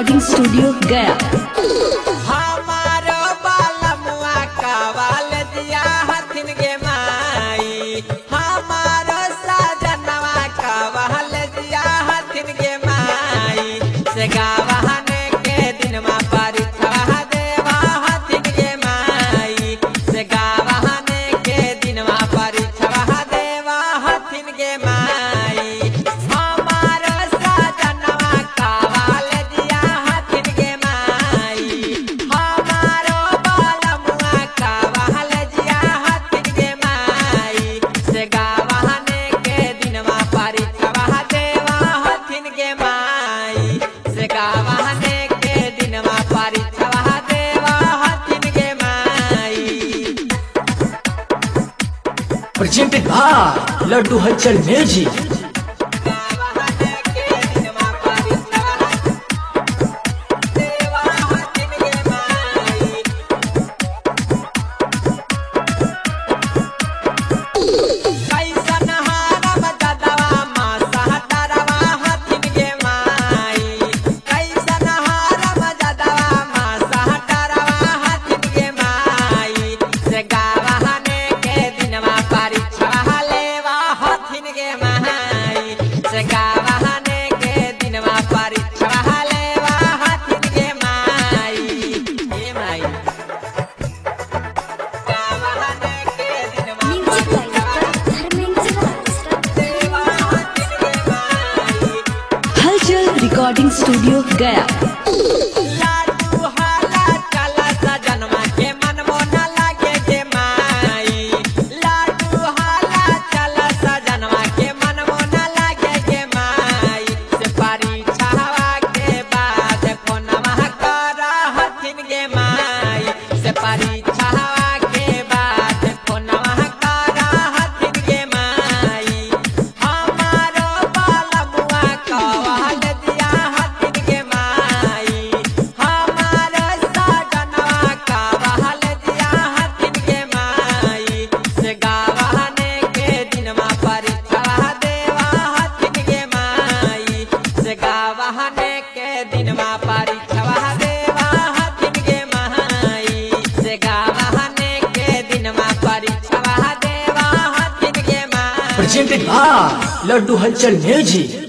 Recording studio गया। हमारो बालमुआ कावाल दिया हथिन गे माई, हमारो साजनवा कावाल दिया हथिन गे माई, से गावहने के दिन मा परीक्षा देवा हथिन गे माई, से गावहने के दिन मा परीक्षा देवा हथिन गे माई, हमारो साजनवा कावाल दिया हथिन गे माई, हमारो बालमुआ कावाल दिया हथिन गे माई, से गावहने के दिन मा परीक्षा देवा हथिन गे माई, से गावहने के दिन मा परीक्षा देवा हथिन गे माई। प्रेजेंटेड बाय लड्डू हलचल म्यूजिक। गावहने के दिन मा परीक्षा देवा हथिन गे माई। कैसन हारम ददवा माँ सहटरवा हथिन गे माई, कैसन हारम ददवा माँ सहटरवा हथिन गे माई, से गावहने के दिनवा परीक्षा लेवा हथिन गे माई, से गावहने के दिनवा परीक्षा लेवा हथिन गे माई। हे माई गावहने के दिनवा देवा हथिन गे माई। हलचल रिकॉर्डिंग स्टूडियो गया। लाडू हाला चला सजनवा के मन मोना लागे गे माई, लाडू हाला चला सजनवा के मन मोना लागे गे माई, से परीक्षावा के बाद फोनवा करा हथिन गे माई, से परीक्षावा के बाद फोनवा करा हथिन गे माई, हमारो बालमुआ कवाल दिया हथिन गे माई, हमारो साजनवा कवाल दिया हथिन गे माई, से गावहने के दिनवा परीक्षा देवा हथिन गे माई, से गावहने के दिनवा परीक्षा देवा हथिन गे माई, से गावहने के दिनवा परीक्षा देवा हथिन गे माई। प्रेजेंटेड बाय लड्डू हलचल म्यूजिक।